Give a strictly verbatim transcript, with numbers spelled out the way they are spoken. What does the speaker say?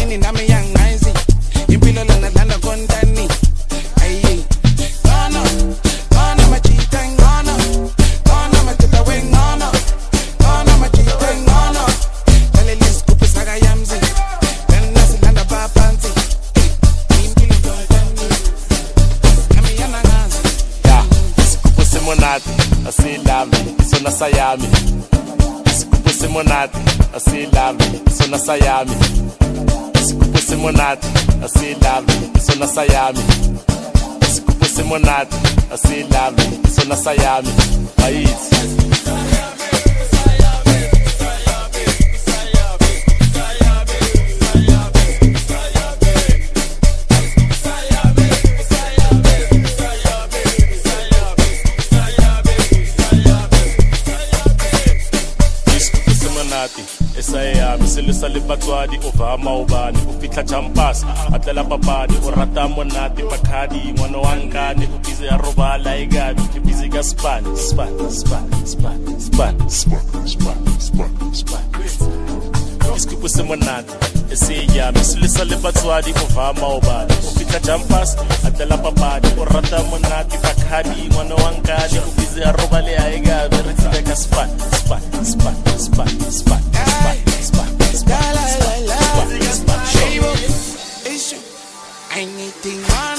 Mani nami yang ngazi impilo lana lana kontani ayi ngono ngono machita ngono ngono machita we ngono ngono machita ngono dale liskupi saga yamzi tena silanda papanzi impilo kontani nami yana ngazi ya isikupu simonati asilami isona sayami isikupu simonati asilami isona sayami isikupu simonati asilami isona sayami isikupu simonati asilami isona sayami ayithi esayami selesa le batswadi o va maobane o fitla champas atlela papadi o rata monate pakhadi ngwana wa nkane o bize ya robala e gabi ke bize ka span span span span span span span span isikupu simonate esayami selesa le batswadi o va maobane o fitla champas atlela papadi o rata monate pakhadi ngwana wa nkane o bize ya robala e gabi re tsile ka span span span span span anything